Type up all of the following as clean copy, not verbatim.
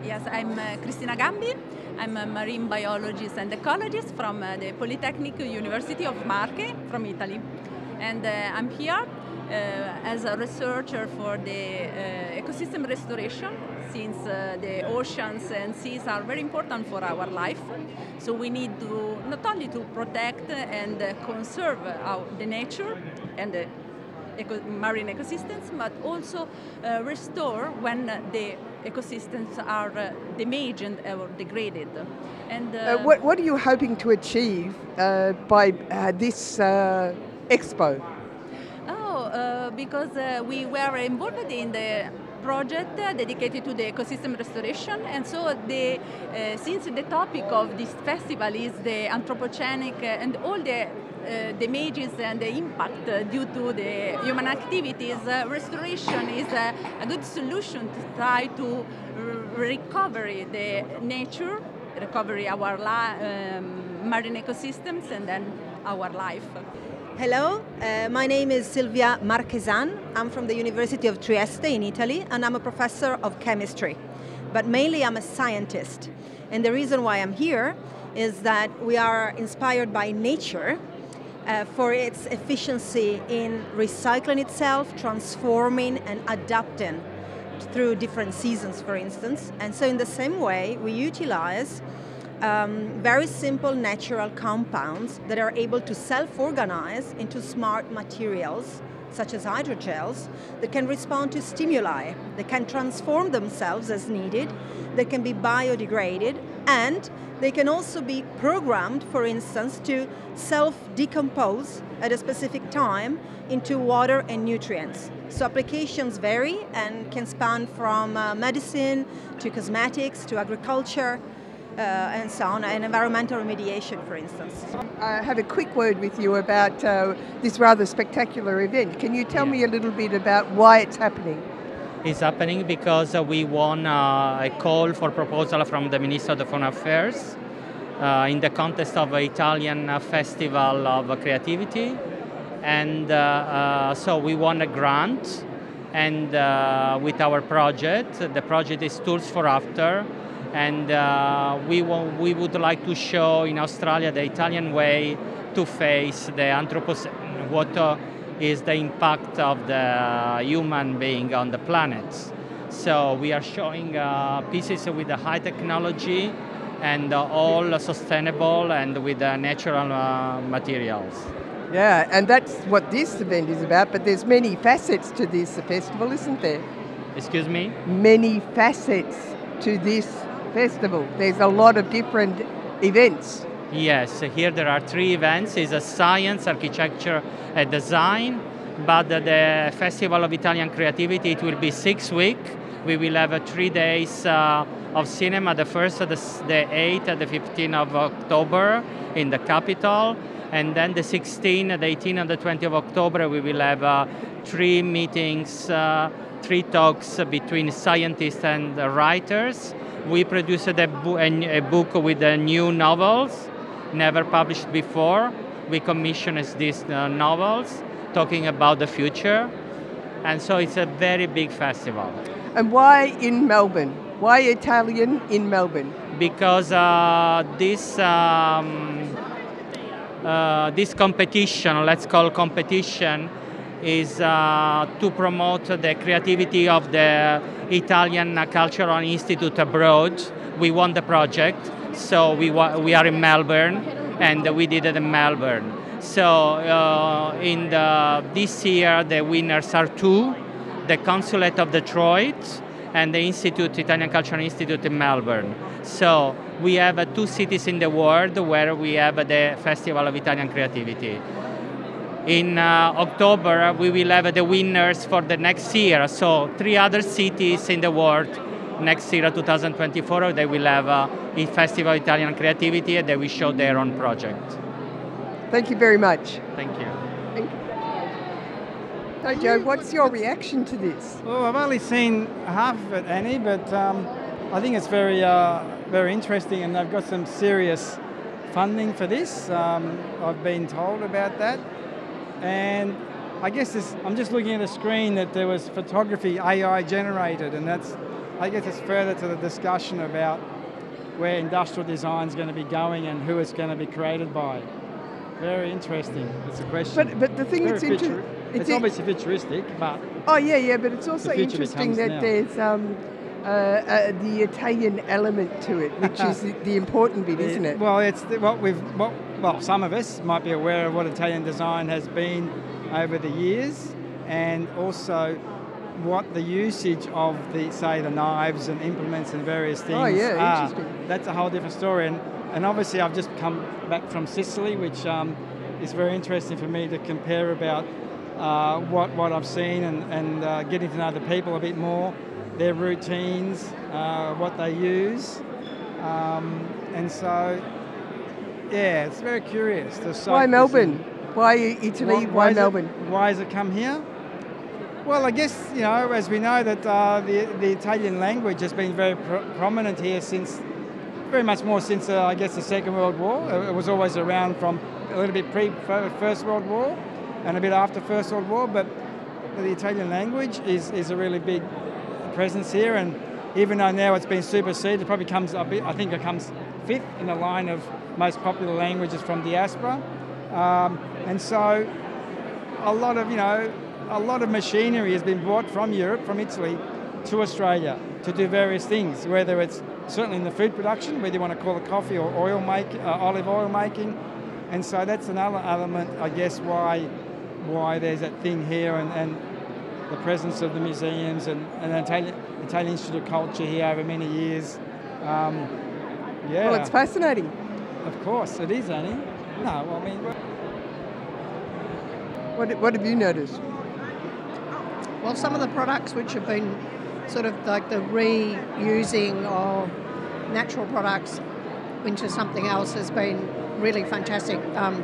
Yes, I'm Cristina Gambi. I'm a marine biologist and ecologist from the Polytechnic University of Marche from Italy. And I'm here as a researcher for the ecosystem restoration, since the oceans and seas are very important for our life. So we need to not only to protect and conserve the nature and the marine ecosystems, but also restore when the ecosystems are damaged or degraded. And what are you hoping to achieve by this expo? Because we were involved in the project dedicated to the ecosystem restoration, and so since the topic of this festival is the anthropogenic and all the damages and the impact due to the human activities, restoration is a good solution to try to recover the nature, recover our marine ecosystems, and then our life. Hello, my name is Silvia Marchesan. I'm from the University of Trieste in Italy, and I'm a professor of chemistry. But mainly I'm a scientist. And the reason why I'm here is that we are inspired by nature for its efficiency in recycling itself, transforming and adapting through different seasons, for instance. And so in the same way, we utilize very simple natural compounds that are able to self-organize into smart materials, such as hydrogels, that can respond to stimuli, that can transform themselves as needed, that can be biodegraded, and they can also be programmed, for instance, to self-decompose at a specific time into water and nutrients. So applications vary and can span from medicine to cosmetics to agriculture, and so on, and environmental remediation, for instance. I have a quick word with you about this rather spectacular event. Can you tell me a little bit about why it's happening? It's happening because we won a call for proposal from the Minister of Foreign Affairs in the context of the Italian Festival of Creativity. And so we won a grant, and with our project, the project is Tools for After. And we would like to show in Australia the Italian way to face the Anthropocene, what is the impact of the human being on the planet. So we are showing pieces with the high technology and all sustainable and with natural materials. Yeah, and that's what this event is about, but there's many facets to this festival, isn't there? Excuse me? Many facets to this festival. There's a lot of different events. Yes, here there are 3 events. It's a science, architecture, and design. But the Festival of Italian Creativity, it will be 6 weeks. We will have 3 days of cinema, the 1st, the 8th, and the 15th of October in the capital. And then the 16th, the 18th, and the 20th of October, we will have 3 meetings, 3 talks between scientists and writers. We produced a book with new novels, never published before. We commissioned these novels talking about the future. And so it's a very big festival. And why in Melbourne? Why Italian in Melbourne? Because this competition, let's call competition, is to promote the creativity of the Italian Cultural Institute abroad. We won the project, so we are in Melbourne, and we did it in Melbourne. So this year the winners are 2, the Consulate of Detroit and the Italian Cultural Institute in Melbourne. So we have 2 cities in the world where we have the Festival of Italian Creativity. In October, we will have the winners for the next year. So 3 other cities in the world next year, 2024, they will have a Festival of Italian Creativity, and they will show their own project. Thank you very much. Thank you. So Joe, what's your reaction to this? Well, I've only seen half of it, Annie, but I think it's very, very interesting, and they've got some serious funding for this. I've been told about that. And I guess I'm just looking at a screen that there was photography AI generated, and that's I guess it's further to the discussion about where industrial design is going to be going and who it's going to be created by. Very interesting. It's a question. But the thing that's interesting, it's obviously futuristic, but oh yeah, but it's also interesting that now. there's the Italian element to it, which is the important bit, isn't it? Well, it's well, some of us might be aware of what Italian design has been over the years, and also what the usage of the knives and implements and various things are. Interesting. That's a whole different story. And obviously I've just come back from Sicily, which is very interesting for me to compare about what I've seen and getting to know the people a bit more, their routines, what they use. And so, yeah, it's very curious. Why Melbourne? Why Italy? Why Melbourne? Why has it come here? Well, I guess, as we know that the Italian language has been very prominent here very much more since, I guess, the Second World War. It was always around from a little bit pre-First World War and a bit after First World War, but the Italian language is a really big presence here, and even though now it's been superseded, it probably comes it comes fifth in the line of most popular languages from diaspora. And so a lot of machinery has been brought from Europe, from Italy, to Australia to do various things, whether it's certainly in the food production, whether you want to call it coffee or olive oil making. And so that's another element, I guess, why there's that thing here and the presence of the museums and Italian Institute of Culture here over many years. Well, it's fascinating. Of course, it is, Annie. No, well, I mean... What have you noticed? Well, some of the products which have been sort of like the reusing of natural products into something else has been really fantastic.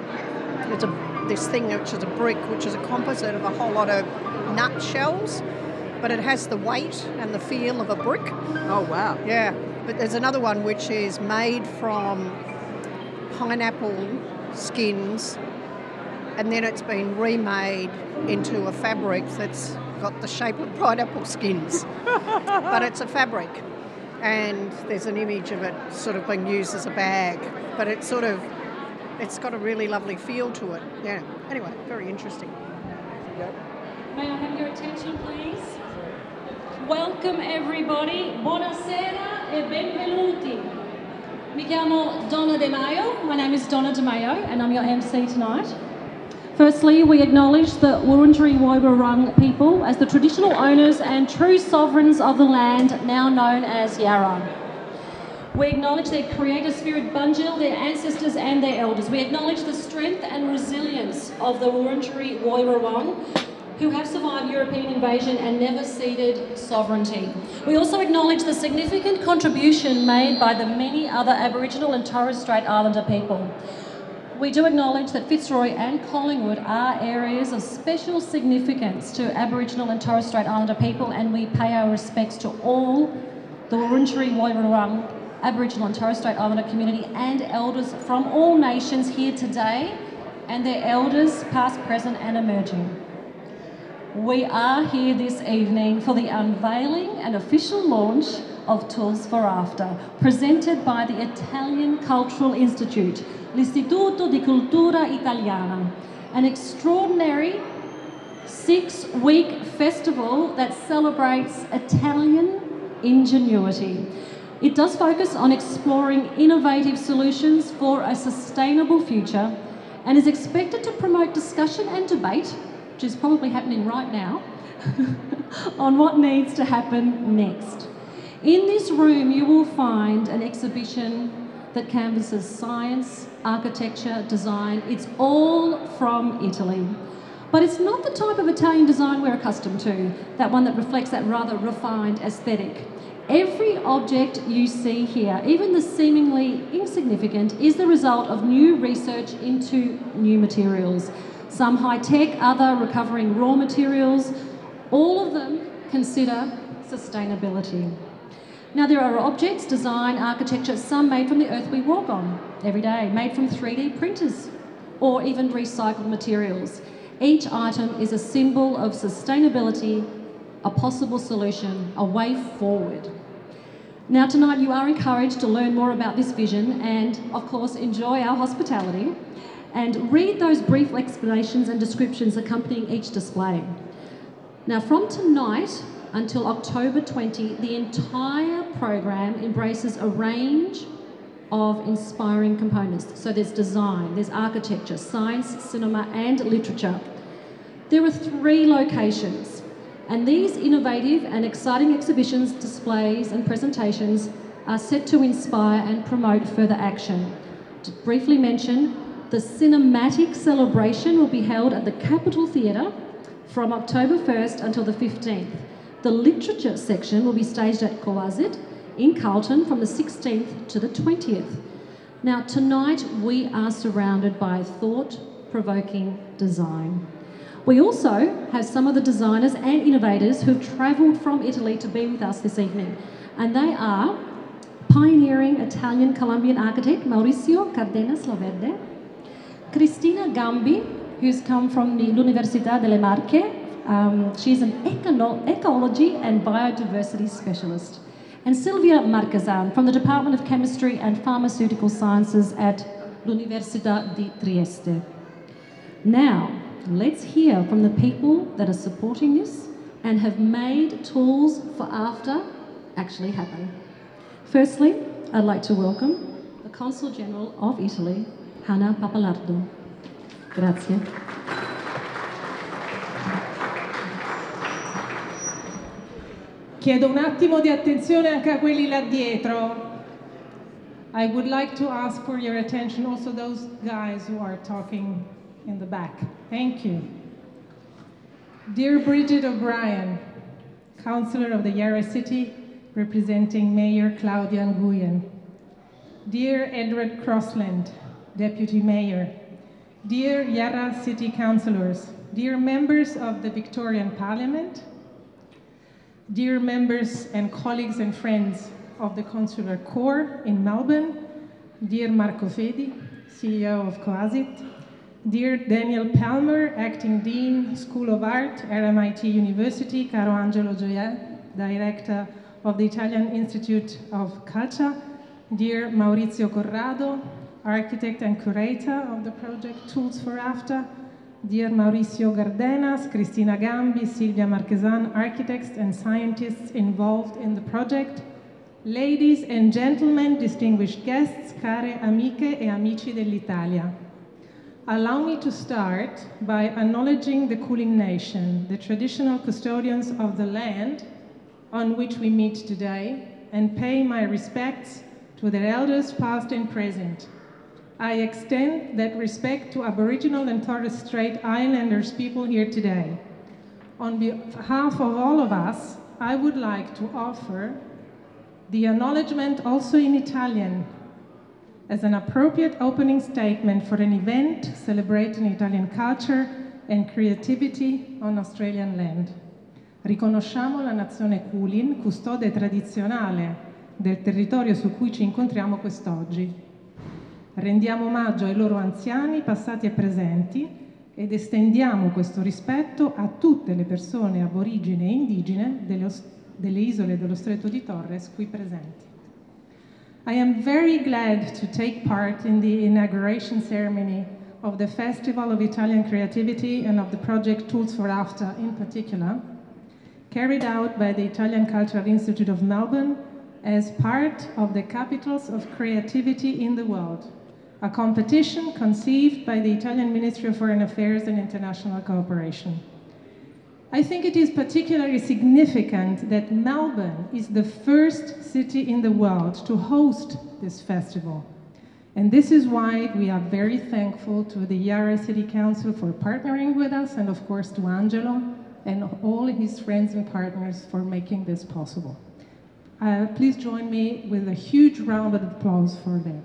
This thing which is a brick, which is a composite of a whole lot of nut shells, but it has the weight and the feel of a brick. Oh, wow. Yeah, but there's another one which is made from pineapple skins, and then it's been remade into a fabric that's got the shape of pineapple skins, but it's a fabric, and there's an image of it sort of being used as a bag, but it's got a really lovely feel to it. Yeah. Anyway, very interesting. May I have your attention, please? Welcome everybody. Buonasera e benvenuti. Mi chiamo Donna De Maio. My name is Donna De Maio, and I'm your MC tonight. Firstly, we acknowledge the Wurundjeri Woi-wurrung people as the traditional owners and true sovereigns of the land, now known as Yarra. We acknowledge their creator spirit Bunjil, their ancestors and their elders. We acknowledge the strength and resilience of the Wurundjeri Woi-wurrung, who have survived European invasion and never ceded sovereignty. We also acknowledge the significant contribution made by the many other Aboriginal and Torres Strait Islander people. We do acknowledge that Fitzroy and Collingwood are areas of special significance to Aboriginal and Torres Strait Islander people, and we pay our respects to all the Wurundjeri Woi-wurrung, Aboriginal and Torres Strait Islander community and elders from all nations here today, and their elders past, present and emerging. We are here this evening for the unveiling and official launch of Tools for After, presented by the Italian Cultural Institute, l'Istituto di Cultura Italiana, an extraordinary 6-week festival that celebrates Italian ingenuity. It does focus on exploring innovative solutions for a sustainable future and is expected to promote discussion and debate, which is probably happening right now, on what needs to happen next. In this room, you will find an exhibition that canvasses science, architecture, design. It's all from Italy. But it's not the type of Italian design we're accustomed to, that one that reflects that rather refined aesthetic. Every object you see here, even the seemingly insignificant, is the result of new research into new materials. Some high-tech, other recovering raw materials. All of them consider sustainability. Now, there are objects, design, architecture, some made from the earth we walk on every day, made from 3D printers or even recycled materials. Each item is a symbol of sustainability, a possible solution, a way forward. Now tonight you are encouraged to learn more about this vision and, of course, enjoy our hospitality and read those brief explanations and descriptions accompanying each display. Now from tonight until October 20, the entire program embraces a range of inspiring components. So there's design, there's architecture, science, cinema and literature. There are 3 locations, and these innovative and exciting exhibitions, displays and presentations are set to inspire and promote further action. To briefly mention, the cinematic celebration will be held at the Capitol Theatre from October 1st until the 15th. The literature section will be staged at Coazit in Carlton from the 16th to the 20th. Now tonight we are surrounded by thought-provoking design. We also have some of the designers and innovators who've travelled from Italy to be with us this evening, and they are pioneering Italian-Colombian architect Maurizio Cardenas Laverde, Cristina Gambi, who's come from the Università delle Marche. She's an ecology and biodiversity specialist, and Silvia Marchesan from the Department of Chemistry and Pharmaceutical Sciences at l'Università di Trieste. Now, let's hear from the people that are supporting this and have made Tools for After actually happen. Firstly, I'd like to welcome the Consul General of Italy, Hanna Pappalardo. Grazie. Chiedo un attimo di attenzione anche a quelli là dietro. I would like to ask for your attention also those guys who are talking in the back. Thank you. Dear Bridget O'Brien, Councillor of the Yarra City, representing Mayor Claudia Nguyen. Dear Edward Crossland, Deputy Mayor. Dear Yarra City Councillors, dear members of the Victorian Parliament, dear members and colleagues and friends of the Consular Corps in Melbourne, dear Marco Fedi, CEO of Coazit, dear Daniel Palmer, Acting Dean, School of Art, RMIT University, Caro Angelo Gioia, Director of the Italian Institute of Culture, dear Maurizio Corrado, Architect and Curator of the project Tools for After, dear Mauricio Gardenas, Cristina Gambi, Silvia Marchesan, architects and scientists involved in the project, ladies and gentlemen, distinguished guests, care amiche e amici dell'Italia. Allow me to start by acknowledging the Kulin Nation, the traditional custodians of the land on which we meet today, and pay my respects to their elders past and present. I extend that respect to Aboriginal and Torres Strait Islanders people here today. On behalf of all of us, I would like to offer the acknowledgement also in Italian as an appropriate opening statement for an event celebrating Italian culture and creativity on Australian land. Riconosciamo la nazione Kulin, custode tradizionale del territorio su cui ci incontriamo quest'oggi. Rendiamo omaggio ai loro anziani, passati e presenti, ed estendiamo questo rispetto a tutte le persone aborigene e indigene delle isole dello Stretto di Torres qui presenti. I am very glad to take part in the inauguration ceremony of the Festival of Italian Creativity and of the project Tools for After in particular, carried out by the Italian Cultural Institute of Melbourne as part of the Capitals of Creativity in the World, a competition conceived by the Italian Ministry of Foreign Affairs and International Cooperation. I think it is particularly significant that Melbourne is the first city in the world to host this festival. And this is why we are very thankful to the Yarra City Council for partnering with us, and of course to Angelo and all his friends and partners for making this possible. Please join me with a huge round of applause for them.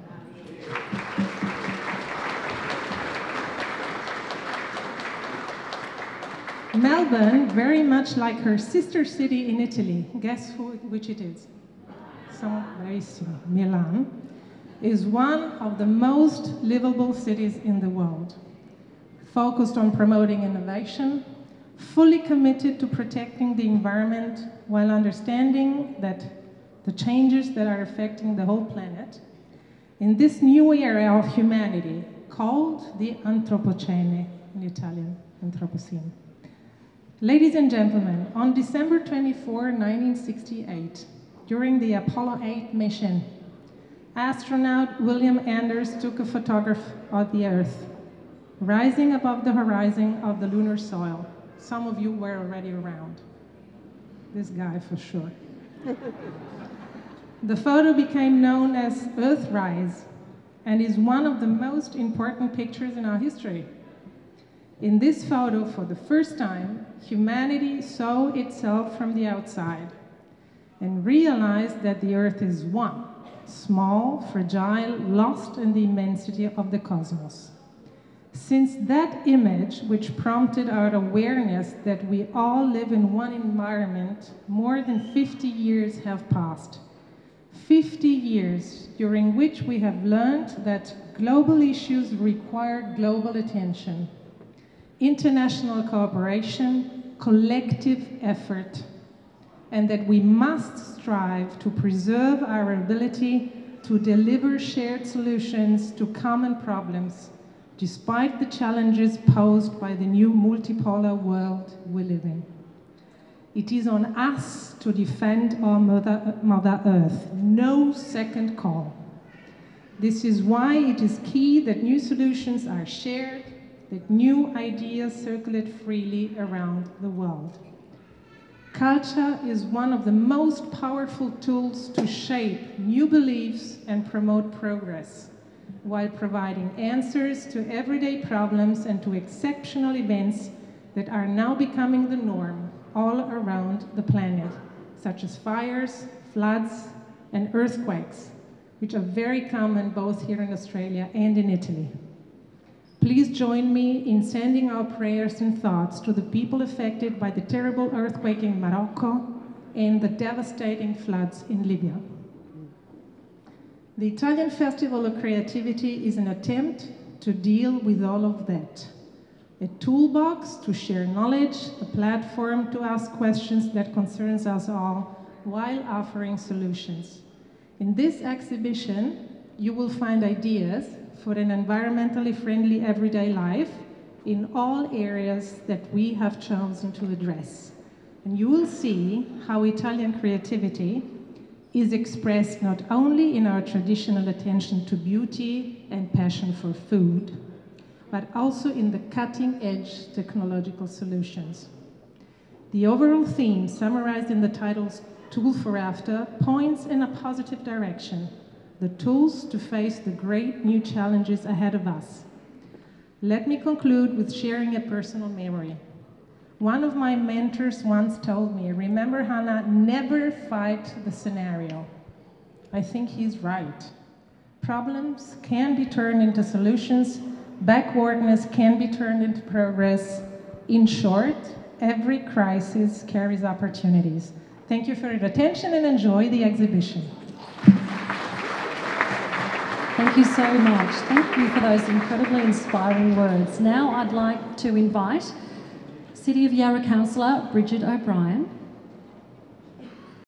Melbourne, very much like her sister city in Italy, guess which it is? Bravissimo, Milan, is one of the most livable cities in the world, focused on promoting innovation, fully committed to protecting the environment while understanding that the changes that are affecting the whole planet, in this new era of humanity called the Anthropocene, in Italian, Anthropocene. Ladies and gentlemen, on December 24, 1968, during the Apollo 8 mission, astronaut William Anders took a photograph of the Earth, rising above the horizon of the lunar soil. Some of you were already around. This guy for sure. The photo became known as Earthrise and is one of the most important pictures in our history. In this photo, for the first time, humanity saw itself from the outside and realized that the Earth is one, small, fragile, lost in the immensity of the cosmos. Since that image, which prompted our awareness that we all live in one environment, more than 50 years have passed. 50 years during which we have learned that global issues require global attention, international cooperation, collective effort, and that we must strive to preserve our ability to deliver shared solutions to common problems, despite the challenges posed by the new multipolar world we live in. It is on us to defend our Mother Earth. No second call. This is why it is key that new solutions are shared, that new ideas circulate freely around the world. Culture is one of the most powerful tools to shape new beliefs and promote progress, while providing answers to everyday problems and to exceptional events that are now becoming the norm all around the planet, such as fires, floods, and earthquakes, which are very common both here in Australia and in Italy. Please join me in sending our prayers and thoughts to the people affected by the terrible earthquake in Morocco and the devastating floods in Libya. The Italian Festival of Creativity is an attempt to deal with all of that. A toolbox to share knowledge, a platform to ask questions that concerns us all, while offering solutions. In this exhibition, you will find ideas for an environmentally friendly everyday life in all areas that we have chosen to address. And you will see how Italian creativity is expressed not only in our traditional attention to beauty and passion for food, but also in the cutting-edge technological solutions. The overall theme, summarized in the titles Tool for After, points in a positive direction, the tools to face the great new challenges ahead of us. Let me conclude with sharing a personal memory. One of my mentors once told me, remember, Hannah, never fight the scenario. I think he's right. Problems can be turned into solutions, backwardness can be turned into progress. In short, every crisis carries opportunities. Thank you for your attention and enjoy the exhibition. Thank you so much. Thank you for those incredibly inspiring words. Now I'd like to invite City of Yarra Councillor Bridget O'Brien